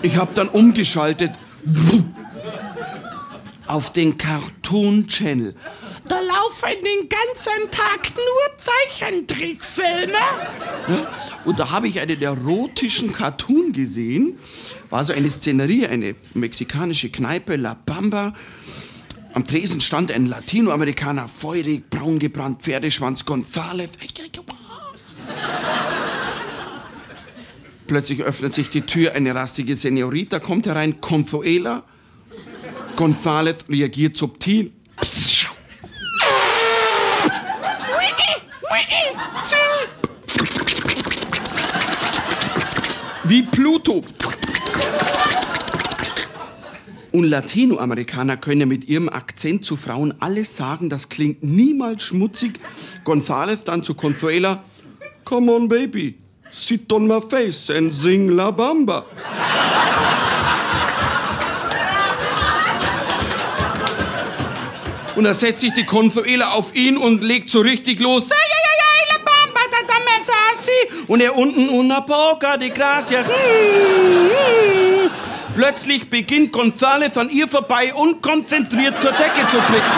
Ich habe dann umgeschaltet auf den Cartoon Channel. Da laufen den ganzen Tag nur Zeichentrickfilme. Ja, und da habe ich einen erotischen Cartoon gesehen. War so eine Szenerie, eine mexikanische Kneipe, La Bamba. Am Tresen stand ein Latinoamerikaner, feurig, braun gebrannt, Pferdeschwanz, González. Plötzlich öffnet sich die Tür, eine rassige Senorita kommt herein, Consuela. González reagiert subtil. Wie Pluto. Und Latinoamerikaner können mit ihrem Akzent zu Frauen alles sagen, das klingt niemals schmutzig. González dann zu Consuela. Come on, baby. Sit on my face and sing La Bamba. Und da setzt sich die Consuela auf ihn und legt so richtig los. La Bamba, da me. Und er unten, una poca de gracias. Plötzlich beginnt González an ihr vorbei unkonzentriert zur Decke zu blicken.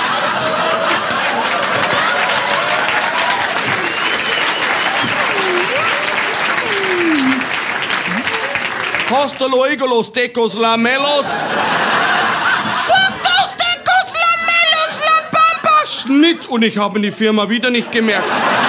Hasta luego, los tecos lamelos. Fotos tecos lamelos, la Bamba. Schnitt und ich habe die Firma wieder nicht gemerkt.